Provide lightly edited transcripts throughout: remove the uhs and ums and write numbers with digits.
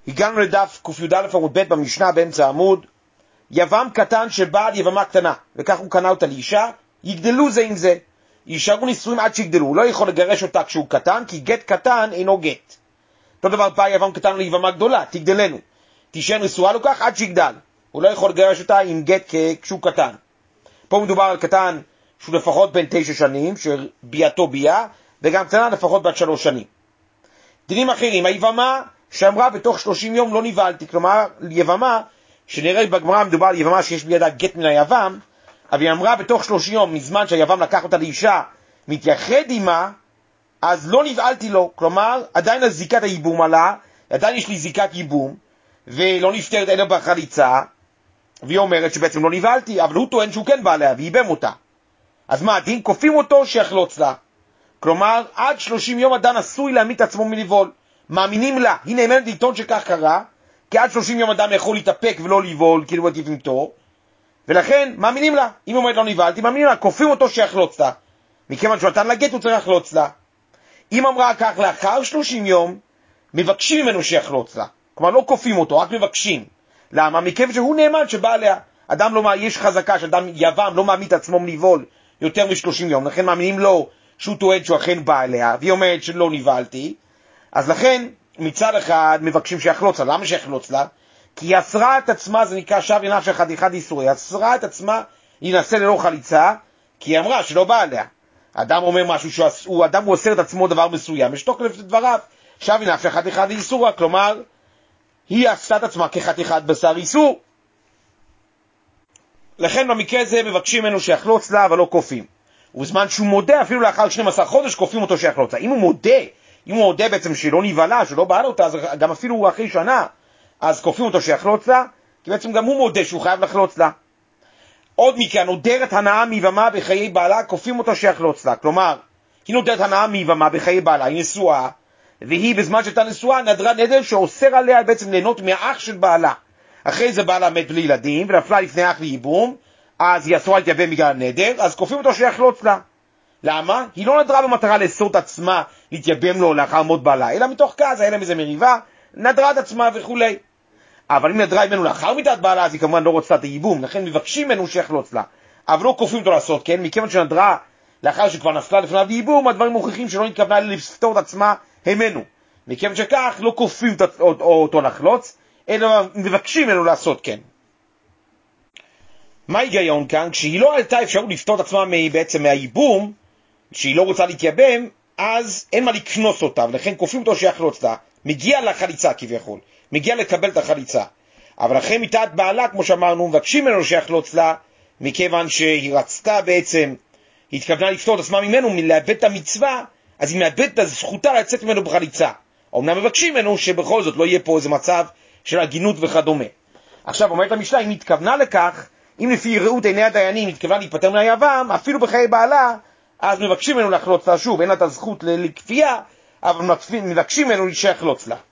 הגענו לדף קי"א עמוד ב' במשנה באמצע העמוד. יבם קטן שבא על יבמה קטנה, וכך הוא קנה אותה לאישה, יגדלו זה עם זה. יישארו נישואים עד שיגדלו. הוא לא יכול לגרש אותה כשהוא קטן, כי גט קטן אינו גט. אותו דבר בא יבם קטן ליבמה גדולה, תגדלנו. תישאר נשואה לו כך עד שיגדל. הוא לא יכול לגרש אותה עם גט כשהוא קטן. פה מדובר על קטן שהוא לפחות בין 9 שנים, שביאתו ביאה, וגם קטנה לפחות בת 3 שנים. דינים אחרים, היבמה שאמרה בתוך 30 יום לא נבהלתי, כלומר יבמה, שנראה בגמרא מדובר על יבמה שיש בידה גט מן היבם, אבל היא אמרה בתוך 30 יום, מזמן שהיבם לקח אותה לאישה, מתייחד עימה, אז לא נבהלתי לו, כלומר עדיין הזיקת הייבום עלה, עדיין יש לי זיקת ייבום, ולא נפטרת אלא בחליצה, והיא אומרת שבעצם לא נבהלתי, אבל הוא טוען שהוא כן בא עליה, וייבם אותה. אז מה הדין? כופים אותו שיחלוץ לה. כלומר, עד 30 יום אדם עשוי להעמיד את עצמו מלבול. מאמינים לה, היא נאמנת לטעון שכך קרה, כי עד 30 יום אדם יכול להתאפק ולא לבול, כאילו עדיף עם תור, ולכן מאמינים לה. אם אומרת לא נבהלתי, מאמינים לה, כופים אותו שיחלוץ לה. מכיוון שהוא נתן לה גט, הוא צריך לחלוץ לה. אם אמרה כך לאחר 30 יום, מבקשים ממנו שיחלוץ לה. כלומר, לא כופים אותו, רק מבקשים. למה? מכיוון שהוא נאמן שבא עליה. אדם לא, יש חזקה שאדם יבם לא מעמיד את עצמו מלבול יותר מ-30 יום, לכן מאמינים לו שהוא טוען שהוא אכן בא עליה, והיא אומרת שלא נבהלתי, אז לכן מצד אחד מבקשים שיחלוץ לה. למה שיחלוץ לה? כי היא אסרה את עצמה, זה נקרא שב ינף של חתיכת איסור, היא אסרה את עצמה להינשא ללא חליצה, כי היא אמרה שלא בא עליה. אדם אומר משהו, אדם הוא אוסר את עצמו דבר מסוים, יש תוקף לדבריו, שב ינף של חתיכת איסור, כלומר, היא עשתה את עצמה כחתיכת בשר איסור. לכן במקרה זה מבקשים ממנו שיחלוץ לה, אבל לא כופים. ובזמן שהוא מודה, אפילו לאחר 12 חודש, כופים אותו שיחלוץ לה. אם הוא מודה בעצם שלא נבהלה, שלא בעל אותה, אז גם אפילו אחרי שנה, אז כופים אותו שיחלוץ לה, כי בעצם גם הוא מודה שהוא חייב לחלוץ לה. עוד מכאן, נודרת הנאה מיבמה בחיי בעלה, כופים אותו שיחלוץ לה. כלומר, היא נודרת הנאה מיבמה בחיי בעלה, היא נשואה, והיא בזמן שהייתה נשואה נדרה נדר שאוסר עליה בעצם ליהנות מהאח של בעלה. אחרי זה בעלה מת בלי ילדים, ונפלה לפני אח לייבום, אז היא אסורה להתייבם בגלל הנדר, אז כופים אותו שיחלוץ לה. למה? היא לא נדרה במטרה לאסור את עצמה להתייבם לו לאחר מות בעלה, אלא מתוך כעס, היה להם איזה מריבה, נדרה את עצמה וכו'. אבל אם נדרה ממנו לאחר מיתת בעלה, אז היא כמובן לא רוצה את הייבום, לכן מבקשים ממנו שיחלוץ לה. אבל לא כופים אותו לעשות, כן? מכיוון שנדרה לאחר שכבר נפלה לפניו ייבום, הדברים מוכיחים שלא נתכוונה לפתור את עצמה הימנו. מכיוון שכך לא כופים אותו לחלוץ, אלא מבקשים ממנו לעשות כן. מה ההיגיון כאן? כשהיא לא עלתה אפשרות לפתור את עצמה בעצם מהייבום, שהיא לא רוצה להתייבם, אז אין מה לקנוס אותה, ולכן כופים אותו שיחלוץ לה. מגיע לחליצה כביכול, מגיע לקבל את החליצה. אבל אחרי מיתת בעלה, כמו שאמרנו, מבקשים ממנו שיחלוץ לה, מכיוון שהיא רצתה בעצם, היא התכוונה לפתור את עצמה ממנו, מלאבד את המצווה, אז היא מאבדת את זכותה לצאת ממנו בחליצה. אומנם מבקשים ממנו שבכל זאת לא יהיה פה איזה מצב של הגינות וכדומה. עכשיו אומרת המשנה, אם התכוונה לכך, אם לפי ראות עיני הדיינים התכוונה להתפטר מהיבם, אפילו בחיי בעלה, אז מבקשים ממנו לחלוץ לה שוב, אין לה את הזכות לכפייה, אבל מבקשים ממנו שיחלוץ לה.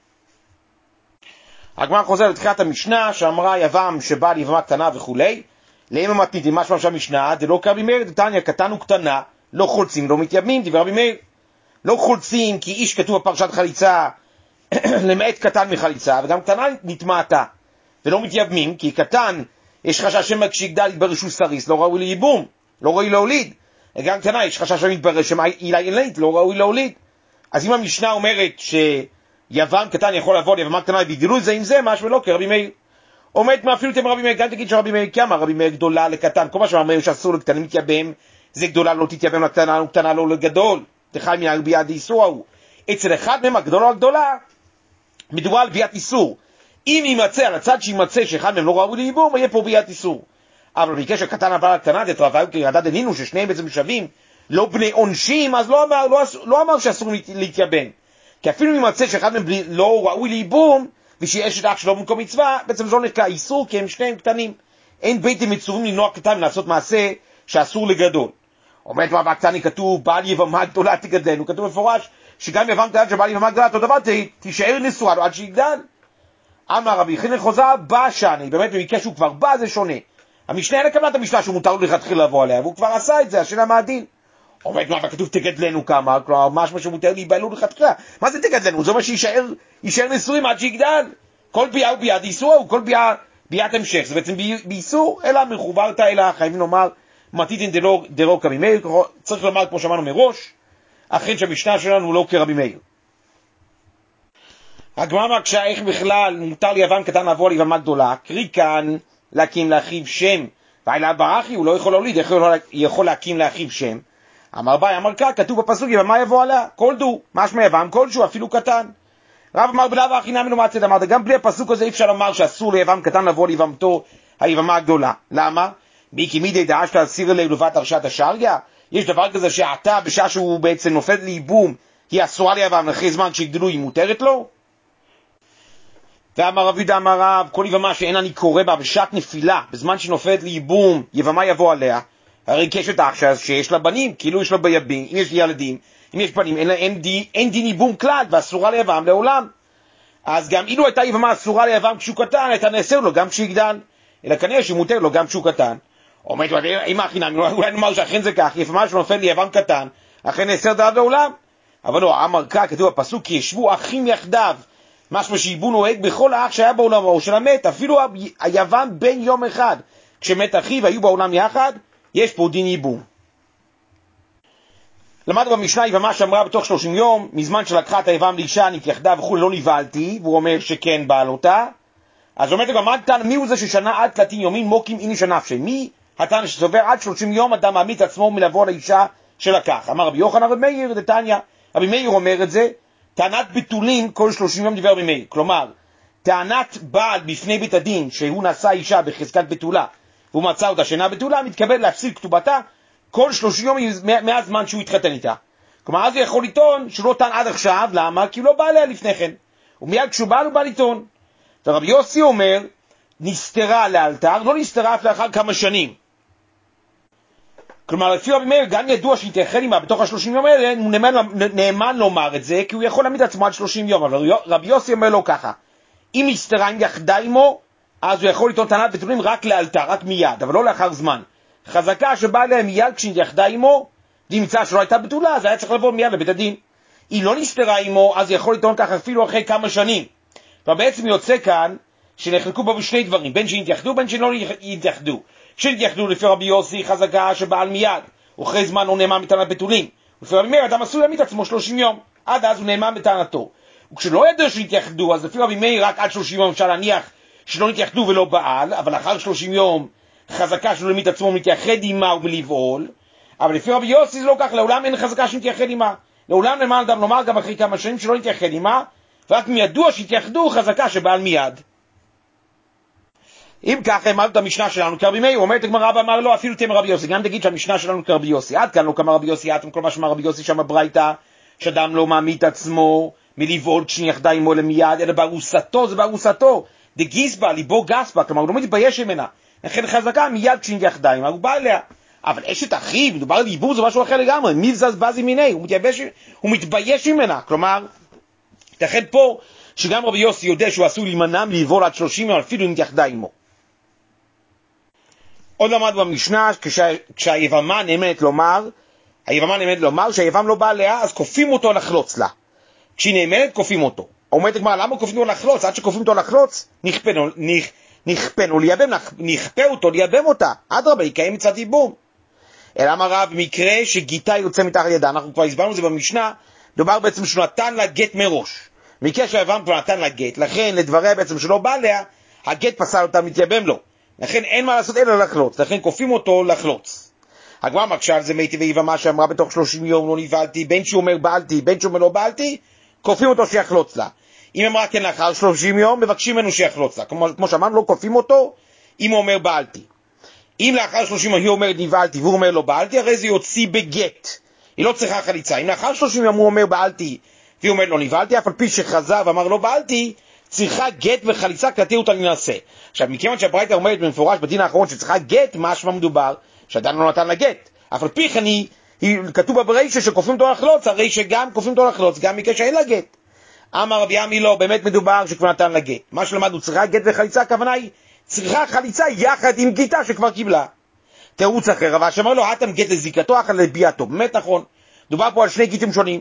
הגמרא חוזר לתחילת המשנה, שאמרה יבם שבא ליבמה קטנה וכו'. לאמא מתנית, מה שמשמע המשנה, זה לא קרבי מאיר, דתניא, קטן וקטנה, לא חולצים, לא מתייבמים, דבר רבי מאיר. לא חולצים, כי איש כתוב בפרשת חליצה, למעט קטן מחליצה, וגם קטנה נטמעתה. ולא מתייבמים, כי קטן, יש חשש שכשיגדל יתברר שהוא סריס, לא ראוי לייבום, לא ראוי להוליד. גם קטנה, יש חשש שמתברר שהיא אילנית, לא ראוי להוליד. אז אם המשנה אומרת שיבם קטן יכול לבוא ליבמה קטנה ויגדלו זה עם זה, משהו לא כרבי מאיר. עומד מאפילו אתם רבי מאיר, גם תגיד שרבי מאיר כמה, רבי מאיר גדולה לקטן, כל מה שאומר שאסור לקטנים מתייבם, זה גדולה לא תתייבם לקטנה, וקטנה לא לגדול. תחי מן ביאת איסור ההוא. אצל אחד מהם הגדולה הגדולה, מדובר על ביאת איסור. אם יימצא על הצד שימצא שאחד מהם לא ראוי לייבום, יהיה פה ביאת איסור. אבל בקשר קטן הבא לקטנה, דתרווה כירדה דנינו ששניהם בעצם שווים, לא בני עונשים, אז לא אמר שאסור להתייבם. כי אפילו אם יימצא שאחד מהם לא ראוי לייבום, ושיש את אח שלו במקום מצווה, בעצם זו נקרא איסור, כי הם שניהם קטנים. אין ביתם מצווים למנוע קטן לעשות מעשה שאסור לגדול. אומרת מה בקטני כתוב, בעל יבמה גדולה תגדלנו, כתוב מפורש, שגם יבם קטן שבעל יבמה גדולה, אותו דבר תישאר נשואה לו עד שיגדל. אמר רבי חנין חוזה, בא שני, באמת במקרה שהוא כבר בא זה שונה. המשנה אין לקבלת המשנה שהוא מותר לו לכתחילה לבוא עליה, והוא כבר עשה את זה, השאלה מה הדין. אומרת מה כתוב תגדלנו כמה, כלומר משהו שמותר להיבהלו לכתחילה. מה זה תגדלנו? זה אומר שישאר נשואים עד שיגדל. כל ביאה הוא ביאת איסור, הוא כל ביאת המשך, זה בעצם באיסור, אלא מחוברת אלא, חייבים לומר, מתיתין דלא כרבי מאיר, צריך לומר כמו שאמרנו מראש, אכן שהמשנה שלנו לא כרבי מאיר. הגמרא מקשה איך בכלל מותר ליוון קטן לבוא ליבמה גדולה, קרי כאן להקים לאחיו שם, ואלה ברכי הוא לא יכול להוליד, איך הוא יכול להקים לאחיו שם? אמר ביי, אמר כך, כתוב בפסוק יבמה יבוא עליה, כל דו, משמע יבם כלשהו, אפילו קטן. רב אמר בלאו הכי נמי לא מצאת, אמרת, גם בלי הפסוק הזה אי אפשר לומר שאסור ליבם קטן לבוא ליבמתו היבמה הגדולה. למה? כי מידי דאשת אסיר אלי לבת הרשת השריה? יש דבר כזה שעתה בשעה שהוא בעצם נופל לייבום, היא אסורה ליבם אחרי זמן שיגדלו, היא מותרת לו? ואמר רב יהודה אמר רב, כל יבמה שאין אני קורא בה בשעת נפילה, בזמן שנופלת לייבום, יבמה יבוא עליה, הרי קשת עכשיו שיש לה בנים, כאילו יש לה בייבים, אם יש ילדים, אם יש בנים, אין דין ייבום כלל, ואסורה ליבם לעולם. אז גם אילו הייתה יבמה אסורה ליבם כשהוא קטן, הייתה נאסר לו גם כשיגדל, אלא כנראה שמותר לו גם כשהוא קטן. אומרת, אם הכינם, אולי נאמר שאכן זה כך, יבמה שנופל ליבם קטן, אכן נאסר דעת לעולם. אבל לא, אמר כך, כתוב בפסוק, כי ישבו אחים יחדיו, משמע שייבום נוהג בכל האח שהיה בעולמו של המת, אפילו היוון בן יום אחד, כשמת אחיו היו בעולם יחד, יש פה דין ייבום. למדנו במשנה יבמה שאמרה בתוך 30 יום, מזמן שלקחה את היבם לאישה, נתייחדה וכו' לא נבהלתי, והוא אומר שכן בעל אותה. אז אומרת גם תן, מי הוא זה ששנה עד 30 יומים מוקים איניש הנפשי? מי התן שסובר עד 30 יום אדם מעמיד עצמו מלבוא לאישה שלקח? אמר רבי יוחנן רבי מאיר דתניא, רבי מאיר אומר את זה, טענת ביטולים כל 30 יום דבר רבי מאיר, כלומר, טענת בעל בפני בית הדין שהוא נשא אישה בחזקת בתולה, והוא מצא אותה שאינה בתולה, מתקבל להפסיק כתובתה כל 30 יום מהזמן שהוא התחתן איתה. כלומר, אז הוא יכול לטעון שהוא לא טען עד עכשיו, למה? כי הוא לא בא אליה לפני כן. ומיד כשהוא בא, הוא בא לטעון. ורבי יוסי אומר, נסתרה לאלתר, לא נסתרה אף לאחר כמה שנים. כלומר, לפי רבי מאיר, גם ידוע שהתייחד עמה בתוך ה-30 יום האלה, הוא נאמן לומר את זה, כי הוא יכול להעמיד עצמו עד 30 יום. אבל רבי יוסי אומר לו ככה, אם נסתרה עם יחדה עמו, אז הוא יכול לטעון טענת בתולים רק לאלתר, רק מיד, אבל לא לאחר זמן. חזקה שבאה להם מיד כשנתייחדה עמו, נמצא שלא הייתה בתולה, אז היה צריך לבוא מיד לבית הדין. היא לא נסתרה עמו, אז יכול לטעון ככה אפילו אחרי כמה שנים. ובעצם יוצא כאן שנחלקו בו בשני דברים, בין שנתייחדו, בין שלא יתייחדו. כשנתייחדו לפי רבי יוסי, חזקה שבעל מיד, ואחרי זמן הוא נאמן בטענת בתולים. לפי רבי מאיר, אדם עשוי להעמיד עצמו 30 יום, עד אז הוא נאמן בטענתו. וכשלא ידעו שנתייחדו, אז לפי רבי מאיר רק עד 30 יום אפשר להניח שלא נתייחדו ולא בעל, אבל אחר 30 יום חזקה שלא להעמיד עצמו מתייחד עמה ומלבעול. אבל לפי רבי יוסי זה לא כך, לעולם אין חזקה שנתייחד עמה. לעולם נאמן אדם לומר גם אחרי כמה שנים שלא נתייחד עמה, ורק מידוע שהתייחדו חזקה שבעל מיד. אם ככה אמרנו את המשנה שלנו כרבי מאיר, אומרת הגמרא רבא אמר לא, אפילו תאמר רבי יוסי, גם תגיד שהמשנה שלנו כרבי יוסי, עד כאן לא כמה רבי יוסי, עד כל מה שאמר רבי יוסי שם בברייתא, שאדם לא מעמיד עצמו מלבעול כשנתייחדה עמו למיד, אלא בארוסתו, זה בארוסתו, דגיסבה, ליבו גסבה, כלומר הוא לא מתבייש ממנה, לכן חזקה מיד כשנתייחדה עמה, הוא בא אליה. אבל אשת אחיו, מדובר על ייבום, זה משהו אחר לגמרי, מבזז בזי מיני, הוא מתבייש ממנה, כלומר, תכן פה שגם רבי יוסי יודע שהוא עשוי להימנע מלבעול עד 30 יום, אפילו אם נתייחדה עמו. עוד למד במשנה, כשהיבמה נאמנת לומר שהיבם לא בא עליה, אז כופים אותו לחלוץ לה. כשהיא נאמנת, כופים אותו. אומרת הגמרא, למה כופים אותו לחלוץ? עד שכופים אותו לחלוץ, נכפנו לייבם, נכפה אותו לייבם אותה. אדרבה, יקיים מצד ייבום. אלא אמר רב, במקרה שגיטה יוצא מתחת ידה, אנחנו כבר הסברנו את זה במשנה, דובר בעצם שהוא נתן לה גט מראש. במקרה שהיבם כבר נתן לה גט, לכן לדבריה בעצם שלא בא עליה, הגט פסל אותה, מתייבם לו. לכן אין מה לעשות אלא לחלוץ, לכן כופים אותו לחלוץ. הגמרא מקשה על זה מתי ויבמה שאמרה בתוך 30 יום לא נבהלתי, בין שהוא אומר בעלתי, בין שהוא אומר לא בעלתי, כופים אותו שיחלוץ לה. אם אמרה כן לאחר 30 יום, מבקשים ממנו שיחלוץ לה. כמו שאמרנו, לא כופים אותו אם הוא אומר בעלתי. אם לאחר 30 יום היא אומרת נבהלתי והוא אומר לא בעלתי, הרי זה יוציא בגט. היא לא צריכה חליצה. אם לאחר 30 יום הוא אומר בעלתי והיא אומרת לא נבהלתי, אף על פי שחזר ואמר לא בעלתי, צריכה גט וחליצה כתיר אותה לנעשה. עכשיו, מכיוון שהברייתא אומרת במפורש בדין האחרון שצריכה גט, מה שמה מדובר? שעדיין לא נתן לה גט. אף על פי כן כתוב ברישא שכופים אותו לחלוץ, הרי שגם כופים אותו לחלוץ, גם מקרה שאין לה גט. אמר רבי עמי לא, באמת מדובר שכבר נתן לה גט. מה שלמדנו, צריכה גט וחליצה, הכוונה היא, צריכה חליצה יחד עם גיטה שכבר קיבלה. תירוץ אחר, אבל שאמר לו, התם גט לזיקתו, אחר לביאתו. באמת נכון. דובר פה על שני גיטים שונים.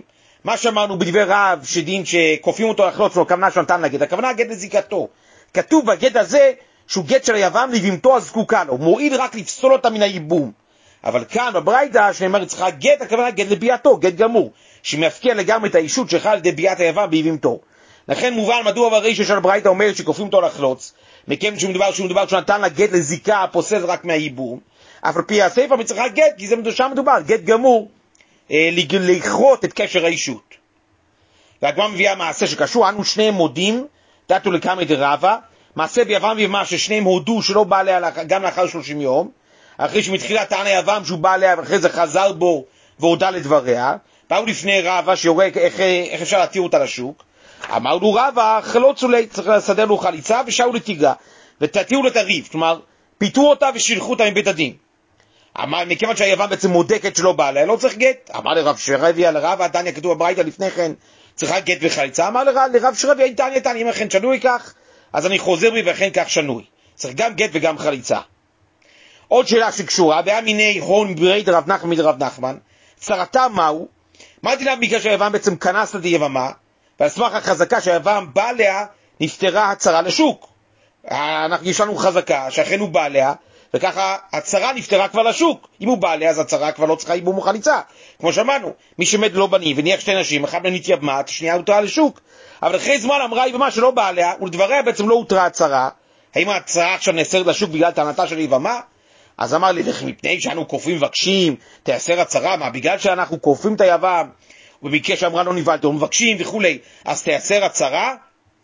מה שאמרנו בדבר רב, שדין שכופים אותו לחלוץ, לא הכוונה שנתן לגט, הכוונה גט לזיקתו. כתוב בגט הזה שהוא גט של היבם לבהמתו הזקוקה לו, מועיל רק לפסול אותה מן הייבום. אבל כאן בברייתא שנאמר צריכה גט, הכוונה גט לביאתו, גט גמור, שמפקיע לגמרי את האישות שחל על ידי ביאת היבם בהבהמתו. לכן מובן מדוע ברישא של הברייתא אומרת שכופים אותו לחלוץ, מכיוון שמדובר שנתן לה גט לזיקה הפוסל רק מהייבום, אף על פי הסיפא מצריכה גט, כי זה שם מדובר, גט גמור, לכרות את קשר האישות. והגמרא מביאה מעשה שקשור, אנו שניהם מודים, דתו לקמא דרבא, מעשה ביבם ויבמה ששניהם הודו שלא בא עליה גם לאחר 30 יום, אחרי שמתחילה טען היבם שהוא בא עליה ואחרי זה חזר בו והודה לדבריה, באו לפני רבא שיורה איך אפשר להתיר אותה לשוק, אמר לו רבא, חלוץ אולי, צריך לסדר לו חליצה ושאו לתיגה, ותתירו לתריב, כלומר, פיתרו אותה ושילחו אותה מבית הדין. אמר, מכיוון שהיבם בעצם מודקת שלא בא עליה, לא צריך גט. אמר לרב שרביה, לרבא, תניא כתוב בברייתא לפני כן, צריכה גט וחליצה. אמר לרב שרביה, תניא, אם אכן שנוי כך, אז אני חוזר בי ואכן כך שנוי. צריך גם גט וגם חליצה. עוד שאלה שקשורה, והיה מיני הון ברית רב נחמן מדרב נחמן, צרתה מהו? מה דינה בגלל שהיבם בעצם כנס לדי יבמה, ועל סמך החזקה שהיבם בא עליה, נפטרה הצרה לשוק. יש לנו חזקה שאכן הוא בא עליה, וככה הצרה נפטרה כבר לשוק. אם הוא בא עליה, אז הצרה כבר לא צריכה ייבום וחליצה. כמו שאמרנו, מי שמת לא בני וניח שתי נשים, אחד מהם נתייבמה, השנייה הותרה לשוק. אבל אחרי זמן אמרה יבמה שלא בא עליה, ולדבריה בעצם לא הותרה הצרה. האם הצרה עכשיו נאסרת לשוק בגלל טענתה של יבמה? אז אמר לי, מפני שאנו כופים מבקשים, תאסר הצרה, מה? בגלל שאנחנו כופים את היבם, ובמקרה שאמרה לא נבלת, ומבקשים וכולי, אז תאסר הצרה?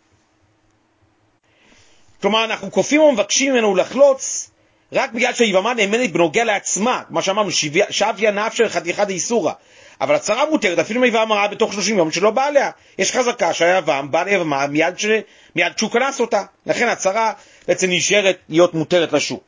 כלומר, אנחנו כופים ומבקשים ממנו לחלוץ, רק בגלל שהיבמה נאמנת בנוגע לעצמה, כמו שאמרנו, שביה נפש חתיכא דאיסורא. אבל הצרה מותרת, אפילו אם היבמה ראה בתוך 30 יום שלא בא עליה. יש חזקה שהיבם בא ליבמה מיד שהוא כנס אותה. לכן הצרה בעצם נשארת להיות מותרת לשוק.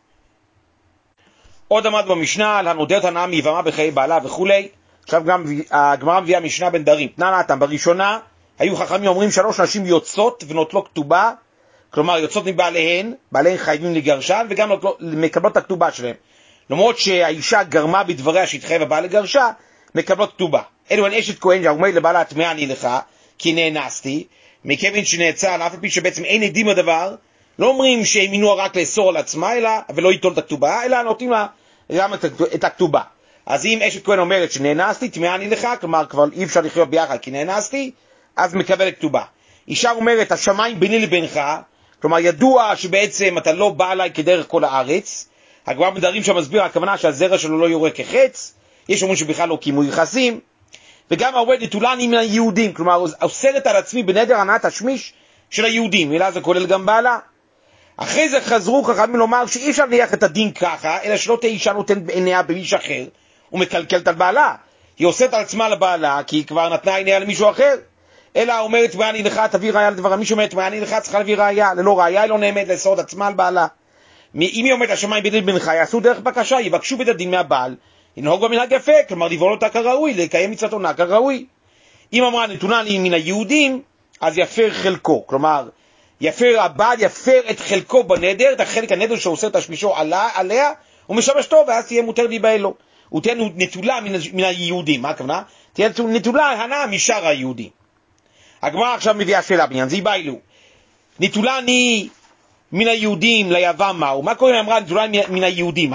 עוד עמד במשנה על הנודרת הנאה מיבמה בחיי בעלה וכולי. עכשיו גם הגמרא מביאה משנה בין דרים. תנא בראשונה היו חכמים אומרים 3 נשים יוצאות ונוטלות כתובה, כלומר יוצאות מבעליהן, בעליהן חייבים לגרשן וגם מקבלות את הכתובה שלהם. למרות שהאישה גרמה בדבריה שהתחייב הבעל לגרשה, מקבלות כתובה. אלו הן אשת כהן שאומר לבעלה טמאה אני לך, כי נאנסתי, מכיוון שנאצל, אף על פי שבעצם אין עדים לדבר, לא אומרים שהם מינוע רק לאסור על עצמה, ולא ייטול את הכתובה, אלא נותנים לה גם את הכתובה. אז אם אשת כהן אומרת שנאנסתי, טמאה אני לך, כלומר כבר אי אפשר לחיות ביחד כי נאנסתי, אז מקבלת כתובה. אישה אומרת, השמיים ביני לבינך, כלומר ידוע שבעצם אתה לא בא עליי כדרך כל הארץ, הגמרא בדרים שמסביר הכוונה שהזרע שלו לא יורה כחץ, יש אומרים שבכלל לא קיימו יחסים, וגם העובד נטולני מן היהודים, כלומר אוסרת על עצמי בנדר הנאת השמיש של היהודים, אלא זה כולל גם בעלה. אחרי זה חזרו חכמים לומר שאי אפשר להניח את הדין ככה, אלא שלא תהיה אישה נותנת בעיניה באיש אחר, ומקלקלת על בעלה. היא אוסרת על עצמה לבעלה, כי היא כבר נתנה עיניה למישהו אחר, אלא אומרת טמאה אני לך, תביא ראיה לדבר. מי שאומרת טמאה אני לך צריכה להביא ראיה, ללא ראיה היא לא נעמדת לאסור את עצמה על בעלה. אם היא אומרת השמיים ביני לבינך, יעשו דרך בקשה, יבקשו בית הדין מהבעל, ינהוג במנהג יפה, כלומר לבעול אותה כראוי, לקיים מצוות עונה כראוי. אם אמרה נתונה לי מן היהודים, אז יפר חלקו, כלומר הבעל יפר את חלקו בנדר, את החלק הנדר שעושה את השמישו עליה, הוא משמש טוב, ואז תהיה מותר להיבעל לו. הוא תהיה נטולה מן היהודים. מה הכוונה? תהיה נטולה הנאה משאר היהודים. הגמרא עכשיו מביאה שאלה בעניין, זה יבעלו. נטולה אני מן היהודים ליבם מהו? מה קורה אם אמרה נטולה מן היהודים?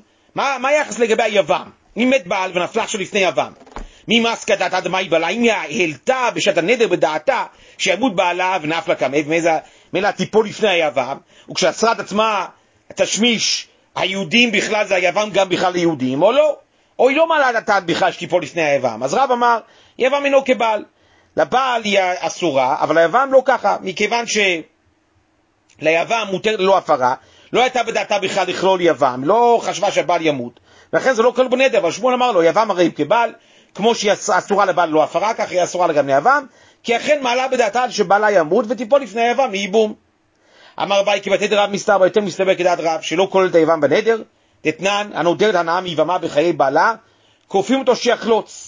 מה היחס לגבי היבם? אם מת בעל ונפלה עכשיו לפני יבם, מי מסקא דעתא דמאי בעלה? אם היא העלתה בשעת הנדר בדעתה שימות בעלה ונפלה כמת, מאלה תיפול לפני היבם, וכשעצרה את עצמה תשמיש היהודים בכלל זה היבם גם בכלל ליהודים, או לא? או היא לא מעלה דעתה בכלל שתיפול לפני היבם. אז רב אמר, יבם אינו כבעל. לבעל היא אסורה, אבל ליבם לא ככה, מכיוון שליבם מותר ללא הפרה, לא הייתה בדעתה בכלל לכלול יבם, לא חשבה שהבעל ימות, ולכן זה לא כל בנדר, אבל שמואל אמר לו, יבם הרי כבעל, כמו שהיא אסורה לבעל לא הפרה, כך היא אסורה גם ליבם, כי אכן מעלה בדעתה שבעלה ימות ותיפול לפני היבם מייבום. אמר ביי כי בתדר רב מסתבר, יותר מסתבר כדעת רב, שלא כולל את היבם בנדר, תתנן, הנודרת הנאה מיבמה בחיי בעלה, כופים אותו שיחלוץ.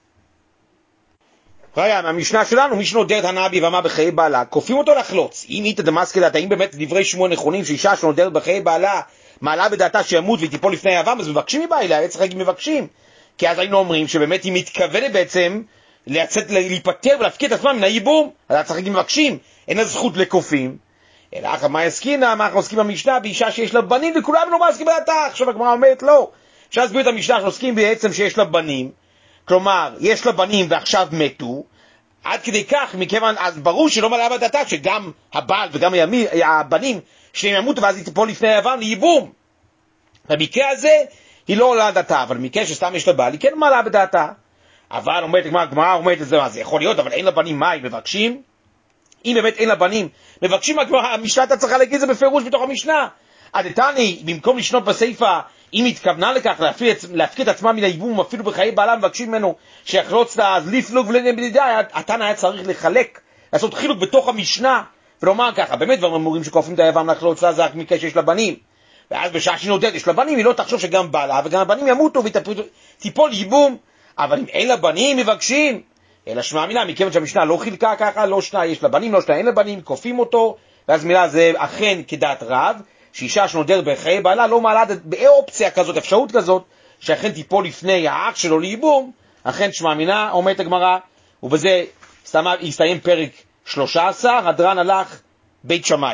ראיה, מהמשנה שלנו, מי שנודרת הנאה ביבמה בחיי בעלה, כופים אותו לחלוץ. אם היא תדמסקי דעת, האם באמת דברי שמואל נכונים, שאישה שנודרת בחיי בעלה, מעלה בדעתה שימות ותיפול לפני היבם, אז מבקשים מבעלה, צריך להגיד מבקשים. כי אז היינו אומרים שבאמת היא מתכוונת בעצם, להיפטר ולהפקיד את עצמם מן הייבום, אז אתה צריך להגיד מבקשים, אין לה זכות לקופים, אלא אחר מה יסקינה, מה אנחנו עוסקים במשנה, באישה שיש לה בנים וכולם לא מעסקים בדעתה. עכשיו הגמרא אומרת לא, אפשר להסביר את המשנה שעוסקים בעצם שיש לה בנים, כלומר יש לה בנים ועכשיו מתו, עד כדי כך, מכיוון, אז ברור שלא מעלה בדעתה שגם הבעל וגם הבנים שהם ימותו ואז היא תיפול לפני היוון לייבום. במקרה הזה היא לא עולה בדעתה, אבל במקרה שסתם יש לה בעל היא כן מעלה בדעתה. אבל הגמרא אומרת את זה, מה זה יכול להיות, אבל אין לה בנים, מה הם מבקשים? אם באמת אין לה בנים, מבקשים המשנה, אתה צריכה להגיד את זה בפירוש בתוך המשנה. הדתני, במקום לשנות בסייפה, אם התכוונה לכך להפקיד את עצמה מן הייבום, אפילו בחיי בעלה מבקשים ממנו שיחלוץ לה, אז לפלוג ולנבדידה, התנא היה צריך לחלק, לעשות חילוק בתוך המשנה, ולומר ככה, באמת דברים אמורים שכופים את היבם לחלוץ לה, זה רק מקרה שיש לה בנים. ואז בשעה שנודד יש לה בנים, היא לא תחשוב שגם בעלה, וגם הבנים ימותו ותיפול ייבום. אבל אם אין לה בנים מבקשים, אלא שמע מילה, מכיוון שהמשנה לא חילקה ככה, לא שנה יש לה בנים, לא שנה אין לה בנים, כופים אותו, ואז מילה זה אכן כדעת רב, שאישה שנודרת בחיי בעלה לא מעלה באופציה כזאת, אפשרות כזאת, שאכן תיפול לפני האח שלו לייבום, אכן שמע מילה, אומרת הגמרא, ובזה יסתיים פרק 13, הדרן הלך בית שמאי.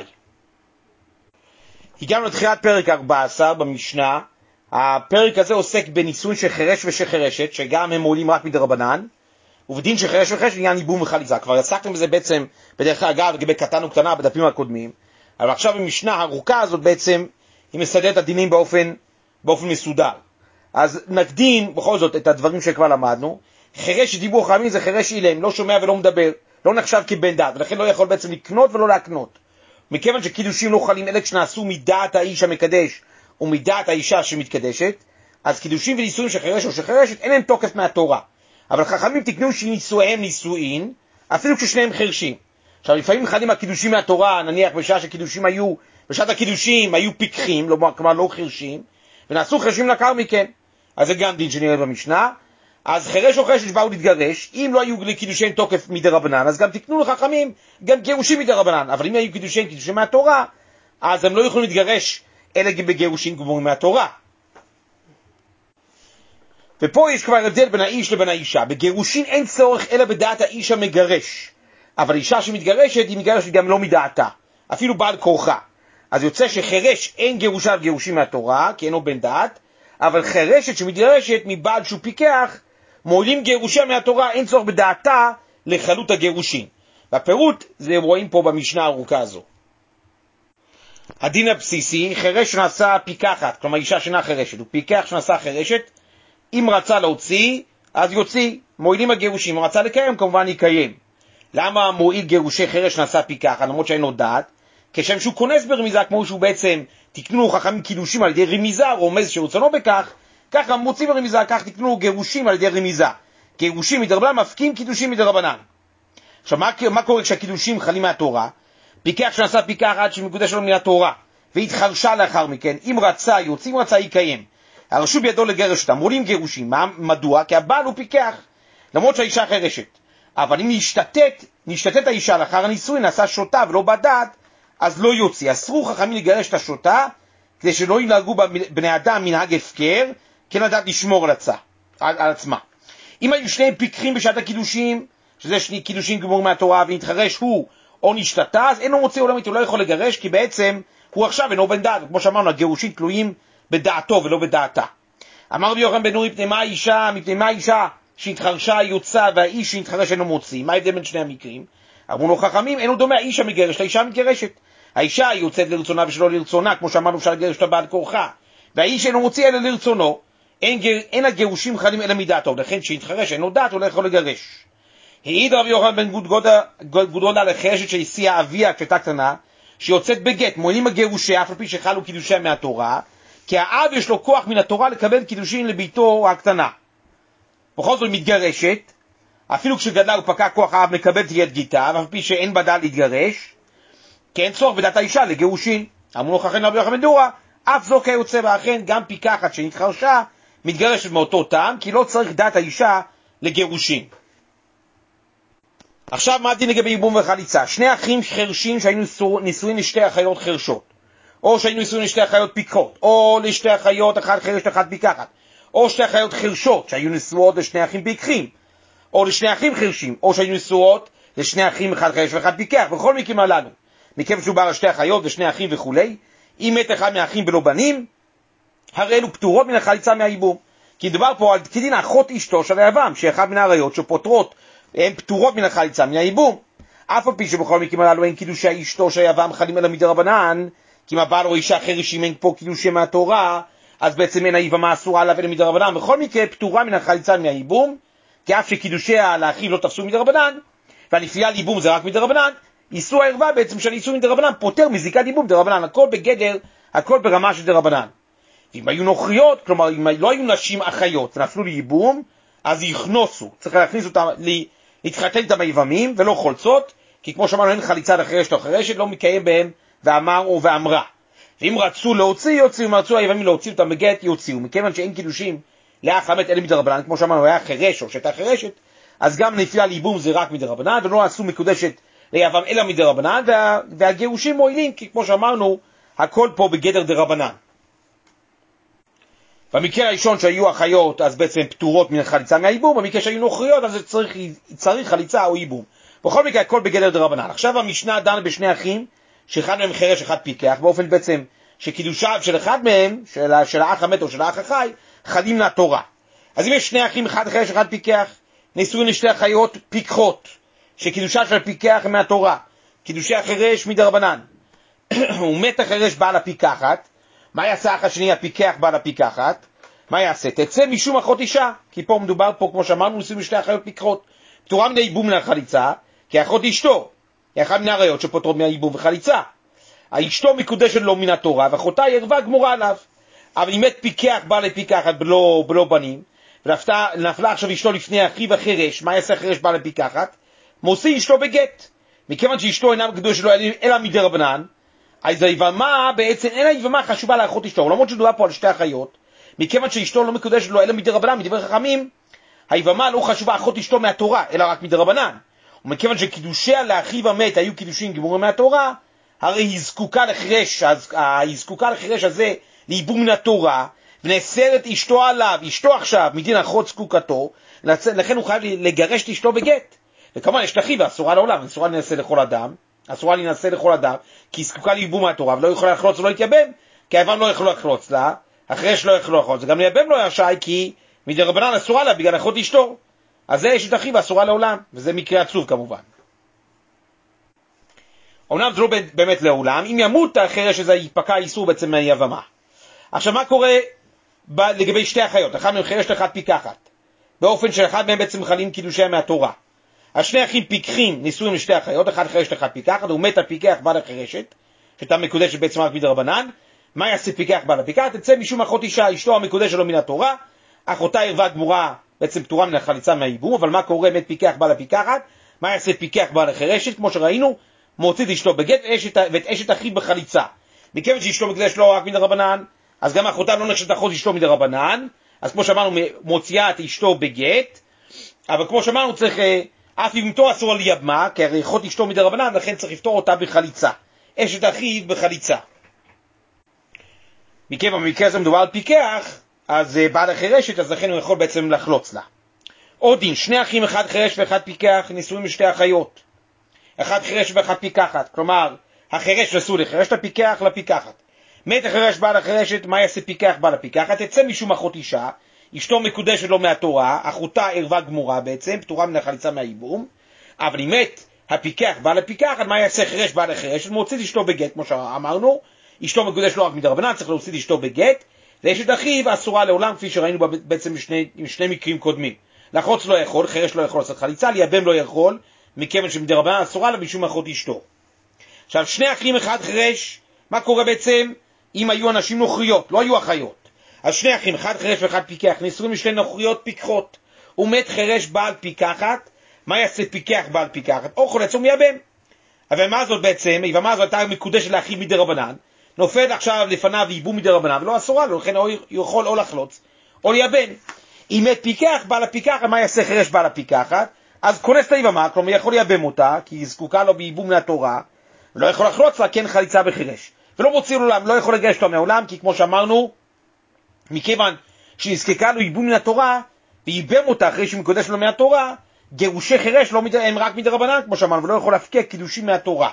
הגענו לתחילת פרק 14 במשנה, הפרק הזה עוסק בניסוי של חירש ושחרשת, שגם הם עולים רק מדרבנן, ובדין של חירש וחרשת עניין ייבום וחליצה. כבר עסקתם בזה בעצם בדרך אגב לגבי קטן וקטנה בדפים הקודמים, אבל עכשיו במשנה הארוכה הזאת בעצם היא מסדרת את הדינים באופן מסודר. אז נקדים בכל זאת את הדברים שכבר למדנו. חירש שדיבור חכמים זה חירש אילם, לא שומע ולא מדבר, לא נחשב כבן דת, ולכן לא יכול בעצם לקנות ולא להקנות. מכיוון שקידושים לא חלים אלה שנעשו מדעת האיש המקדש ומדעת האישה שמתקדשת, אז קידושים ונישואים של חירש או של חירשת אין להם תוקף מהתורה. אבל חכמים תקנו שנישואיהם נישואין, אפילו כששניהם חרשים. עכשיו לפעמים חלים הקידושים מהתורה, נניח בשעת הקידושים היו פיקחים, כלומר לא חרשים, ונעשו חרשים לאחר מכן. אז זה גם דין שנראה במשנה. אז חירש או חירשת שבאו להתגרש, אם לא היו לקידושיהם תוקף מדרבנן, אז גם תקנו לחכמים גם גירושים מדרבנן. אבל אם היו קידושים מהתורה, אז הם לא יכולים להתגרש אלא בגירושים גמורים מהתורה. ופה יש כבר הבדל בין האיש לבין האישה. בגירושין אין צורך אלא בדעת האיש המגרש, אבל אישה שמתגרשת היא מתגרשת גם לא מדעתה, אפילו בעל כורחה. אז יוצא שחירש אין גירושה וגירושים מהתורה כי אינו בן דעת, אבל חירשת שמתגרשת מבעל שהוא פיקח מועילים גירושיה מהתורה, אין צורך בדעתה לחלות הגירושין. והפירוט זה רואים פה במשנה הארוכה הזו. הדין הבסיסי, חירש שנעשה פיקחת, כלומר אישה שאינה חירשת, הוא פיקח שנעשה חירשת, אם רצה להוציא, אז יוציא, מועילים הגירושים, אם רצה לקיים, כמובן יקיים. למה מועיל גירושי חירש שנעשה פיקחת, למרות שאינו דעת? כשם שהוא כונס ברמיזה, כמו שהוא בעצם תקנו חכמים קידושים על ידי רמיזה, רומז שרצונו בכך, ככה מוציא ברמיזה, כך תקנו גירושים על ידי רמיזה. גירושים מדרבנן מפקים קידושים מדרבנן. עכשיו, מה קורה כשהקידושים חלים מהתורה? פיקח שנעשה פיקחת שמקודש לו מן התורה, והתחרשה לאחר מכן, אם רצה יוציא, אם רצה יקיים. הרשו בידו לגרש אותם, מולים גירושים. מדוע? כי הבעל הוא פיקח, למרות שהאישה חירשת. אבל אם נשתתת האישה לאחר הנישואין, נעשה שוטה ולא בדעת, אז לא יוציא. אסרו חכמים לגרש את השוטה, כדי שלא ינהגו בני אדם מנהג הפקר, כן לדעת לשמור על עצמה. אם היו שניהם פיקחים בשעת הקידושים, שזה שני קידושים גמורים מהתורה, ונתחרש הוא או נשתתה, אז אינו מוציא עולמית, הוא לא יכול לגרש, כי בעצם הוא עכשיו אינו בן דעת. כמו שאמרנו, הגירושים תלויים בדעתו ולא בדעתה. אמר רבי יוחנן בן נורי, מפני מה האישה שהתחרשה יוצא והאיש שהתחרש אינו מוציא? מה ההבדל בין שני המקרים? אמרו לו חכמים, אינו דומה האיש המגרש לאישה המתגרשת. האישה יוצאת לרצונה ושלא לרצונה, כמו שאמרנו אפשר לגרש אותה בעד כורחה, והאיש אינו מוציא אלא לרצונו. אין הגירושים חלים אלא מדעתו, לכן שהתחרש אינו דעת הוא לא יכול לגרש. העיד רבי יוחנן בן גודלדה לחירשת שהסיעה אביה כשהייתה קטנה, שיוצאת בגט, מועילים הגירושי אף על פי שחלו קידושיה מהתורה, כי האב יש לו כוח מן התורה לקבל קידושין לביתו הקטנה. בכל זאת מתגרשת, אפילו כשגדלה ופקע כוח האב מקבל תהיה גיתה, ואף על פי שאין בדל להתגרש, כי אין צורך בדעת האישה לגירושין. אמרו לו חכם רבי יוחנן בן דורה, אף זו כיוצא, ואכן גם פיקחת שנתחרשה מתגרשת מאותו טעם, כי לא צריך דעת האישה לגירושין. עכשיו מה הדין לגבי ייבום וחליצה? שני אחים חרשים שהיינו נישואין לשתי אחיות חרשות, או שהיינו נישואין לשתי אחיות פיקחות, או לשתי אחיות אחת חרשת אחת פיקחת, או שתי אחיות חרשות שהיו נשואות לשני אחים פיקחים, או לשני אחים חירשים, או שהיו נשואות לשני אחים, אחד חירש ואחד פיקח, בכל מקרים הללו. מכיוון שהוא בא על שתי אחיות ושני אחים וכולי, אם מת אחד מהאחים ולא בנים, הרי אלו פטורות מן החליצה מהייבום. כי דבר פה על כדין אחות אשתו של היבם, שאחד מן העריות שפוטרות, הן פטורות מן החליצה מהייבום. אף על פי שבכל מקרים הללו אין קידושי אשתו של היבם חלים אלא מדרבנן, כי אם הבעל או אישה חירשים אין פה קידושי מהתורה, אז בעצם אין היבמה אסורה עליו אלא מדרבנן. בכל מקרה פטורה מן החליצה מהייבום, כי אף שקידושיה לאחיו לא תפסו מדרבנן, והנפילה לייבום זה רק מדרבנן, איסור הערווה בעצם של איסור מדרבנן פוטר מזיקת ייבום דרבנן, הכל בגדר, הכל ברמה של דרבנן. ואם היו נוכריות, כלומר אם לא היו נשים אחיות ונפלו לייבום, אז יכנוסו, צריך להכניס אותם, להתחתן איתם היבמים ולא חולצות, כי כמו שאמרנו אין חליצה לחרשת או חרשת, לא מקיים בהם ואמר או ואמרה. ואם רצו להוציא, יוציאו, אם רצו היבמים להוציא אותם בגט, יוציאו. מכיוון שאין קידושים לאח המת אלה מדרבנן, כמו שאמרנו היה חרש או שהייתה חרשת, אז גם נפילה לייבום זה רק מדרבנן, ולא עשו מקודשת ליבם אלא מדרבנן, והגירושים מועילים, כי כמו שאמרנו, הכל פה בגדר דרבנן. במקרה הראשון שהיו אחיות, אז בעצם פטורות מן החליצה מהייבום, במקרה שהיו נוכריות, אז צריך חליצה או ייבום. בכל מקרה, הכל בגדר דרבנן. עכשיו המשנה דן בשני אחים, שאחד מהם חרש, אחד פיקח, באופן בעצם שקידושיו של אחד מהם, של האח המת או של האח החי, חלים לתורה. אז אם יש שני אחים, אחד חרש, אחד פיקח, נשואים לשתי אחיות פיקחות, שקידושה של הפיקח הם מהתורה, קידושי החרש מדרבנן. הוא מת החרש בעל הפיקחת, מה יעשה האח השני הפיקח בעל הפיקחת? מה יעשה? תצא משום אחות אישה, כי פה מדובר פה, כמו שאמרנו, נשואים לשתי אחיות פיקחות. פטורה מן הייבום לחליצה, כי האחות אשתו, היא אחת מן העריות שפוטרות מהייבום וחליצה. האשתו מקודשת לו מן התורה, ואחותה ערווה גמורה עליו. אבל אם מת פיקח בעל הפיקחת בלא בנים, ונפלה עכשיו אשתו לפני אחיו החרש, מה יעשה החרש בעל הפיקחת? מוציא אשתו בגט. מכיוון שאשתו אינה מקודשת לו אלא מדרבנן, אז היבמה בעצם אין היבמה חשובה לאחות אשתו, למרות שדובר פה על שתי אחיות, מכיוון שאשתו לא מקודשת לו אלא מדרבנן, מדברי חכמים, היבמה לא חשובה אחות אשתו מהתורה, אלא רק מדרבנן. ומכיוון שקידושיה לאחיו המת היו קידושים גמורים מהתורה, הרי היא זקוקה לחרש הזה לייבום מן התורה, ונאסרת אשתו עליו, אשתו עכשיו מדין אחות זקוקתו, לכן הוא חייב לגרש את אשתו בגט. וכמובן יש לאחיו אסורה לעולם, אסורה להינשא לכל אדם, כי היא זקוקה לייבום מהתורה, ולא יכולה לחלוץ ולא להתייבם, כי היבם לא יכול לחלוץ לה, החרש לא יכול לחלוץ, וגם לייבם לא ישי, כי מדרבנן אסורה לה בגלל אחות אשתו. אז זה יש את אחיו אסורה לעולם, וזה מקרה עצוב כמובן. אומנם זה לא באמת לעולם, אם ימות החרש הזה ייפקע איסור בעצם מהיבמה. עכשיו מה קורה לגבי שתי אחיות? אחד מהם חרש לאחד פיקחת, באופן שאחד מהם בעצם חלים קידושיה מהתורה. השני אחים פיקחים נשואים לשתי אחיות, אחד חרש לאחד פיקחת, הוא מת הפיקח בעל החרשת, שאתה מקודשת בעצם רק מדרבנן. מה יעשה פיקח בעל הפיקחת? תצא משום אחות אישה, אשתו המקודשת שלו מן התורה, אחותה ערווה גמורה, בעצם פטורה מן החליצה מהייבום. אבל מה קורה? מת פיקח בעל הפיקחת, מה יעשה פיקח בעל החרשת? כמו שראינו, מוציא את אשתו בגט ואת אשת אחיו בחליצה. מכיוון שאשתו מקודשת לא רק מדרבנן, אז גם אחותה לא נחשבת אחות אשתו מדרבנן, אז כמו שאמרנו מוציאה את אשתו בגט, אבל כמו שאמרנו צריך אף יבמתו אסור על יבמה, כי הרי אחות אשתו מדרבנן, לכן צריך לפתור אותה בחליצה, אשת אחיו בחליצה. מכיוון במקרה הזה מדובר על פיקח, אז בעל החרשת, אז לכן הוא יכול בעצם לחלוץ לה. עוד דין, שני אחים, אחד חרש ואחד פיקח, נשואים לשתי אחיות, אחד חרש ואחד פיקחת, כלומר החרש נשוי לחרש, לפיקח לפיקחת. מת החרש בעל החרשת, מה יעשה פיקח בעל הפיקחת? תצא משום אחות אישה, אשתו מקודשת לו מהתורה, אחותה ערווה גמורה בעצם, פטורה מן החליצה מהייבום. אבל אם מת הפיקח בעל הפיקחת, מה יעשה חרש בעל החרשת? מוציא את אשתו בגט, כמו שאמרנו, אשתו מקודשת לא רק מדרבנן, צריך להוציא את אשתו בגט, ואשת אחיו אסורה לעולם, כפי שראינו בעצם בשני מקרים קודמים. לחוץ לא יכול, חרש לא יכול לעשות חליצה, לייבם לא יכול, מכיוון שמדרבנן אסורה לה משום אחות אשתו. עכשיו שני אחים, אחד חרש, מה קורה בעצם אם היו אנשים נוכריות, לא היו אחיות? אז שני אחים, אחד חרש ואחד פיקח, נשואים לשתי נוכריות פיקחות. הוא מת חרש בעל פיקחת, מה יעשה פיקח בעל פיקחת? או חולץ או מייבם. אבל מה זאת בעצם? היבמה הזאת הייתה מקודשת לאחיו מדרבנן, נופל עכשיו לפניו ייבום מדרבנן, ולא אסורה לו, לכן הוא יכול או לחלוץ או לייבם. אם מת פיקח בעל הפיקחת, מה יעשה חרש בעל הפיקחת? אז כונס את היבמה, כלומר יכול לייבם אותה, כי היא זקוקה לו בייבום מהתורה, ולא יכול לחלוץ לה, כן חליצה בחרש. ולא מוציא לעולם, לא יכול לגרש אותו מהעולם, כי כמו שאמרנו, מכיוון שנזקקה לו ייבום מן התורה, וייבם אותה אחרי שהוא מקודש לו מהתורה, גירושי חירש הם רק מדרבנן, כמו שאמרנו, ולא יכול להפקיע קידושים מהתורה.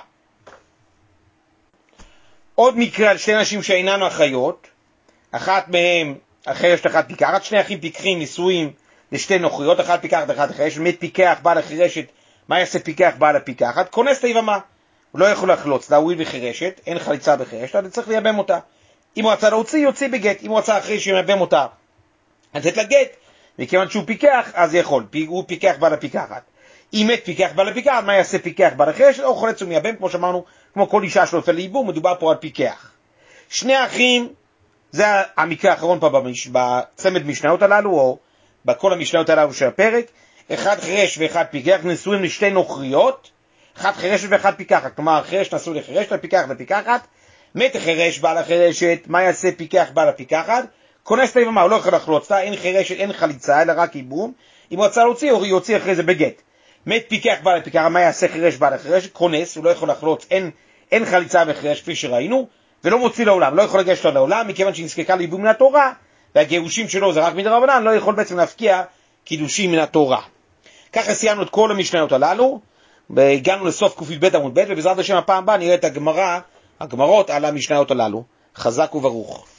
עוד מקרה על שתי נשים שאינן אחיות, אחת מהם החירש לאחת פיקחת, שני אחים פיקחים נישואים לשתי נוכריות, אחת פיקחת אחת חירשת, מת פיקח בעל החירשת, מה יעשה פיקח בעל הפיקחת? כונס את היבמה, הוא לא יכול לחלוץ לה, הואיל וחירשת, אין חליצה בחירשת, אז צריך לייבם אותה. אם הוא רצה להוציא, יוציא בגט, אם הוא רצה אחרי שימייבם אותה, לתת לה גט, וכיוון שהוא פיקח, אז יכול, הוא פיקח בעל הפיקחת. אם מת פיקח בעל הפיקחת, מה יעשה פיקח בעל החירשת? או חולץ ומייבם, כמו שאמרנו, כמו כל אישה שלו נופל לייבום, מדובר פה על פיקח. שני אחים, זה המקרה האחרון פה בצמד משניות הללו, או בכל המשניות הללו של הפרק, אחד חירש ואחד פיקח, נשואים לשתי נוכריות, אחד חירשת ואחד פיקחת, כלומר החירש נשוי לחירשת, לפיקח לפיקחת, מת החירש בעל החירשת, מה יעשה פיקח בעל הפיקחת? כונס את היבמה, הוא לא יכול לחלוץ לה, אין חירשת, אין חליצה, אלא רק ייבום, אם הוא רצה להוציא, הוא יוציא אחרי זה בגט. מת פיקח בעל הפיקחת, מה יעשה חירש בעל החירשת? כונס, הוא לא יכול לחלוץ, אין חליצה בחירש כפי שראינו, ולא מוציא לעולם, לא יכול לגשת לעולם, מכיוון שנזקקה לייבום מן התורה, והגירושים שלו זה רק מדרבנן, לא יכול בעצם להפקיע קידושים מן התורה. ככה סיימנו את כל המשניות הללו, והגענו לסוף ק"ב עמוד ב', ובעזרת השם הפעם הבאה נראה את הגמרות על המשניות הללו. חזק וברוך.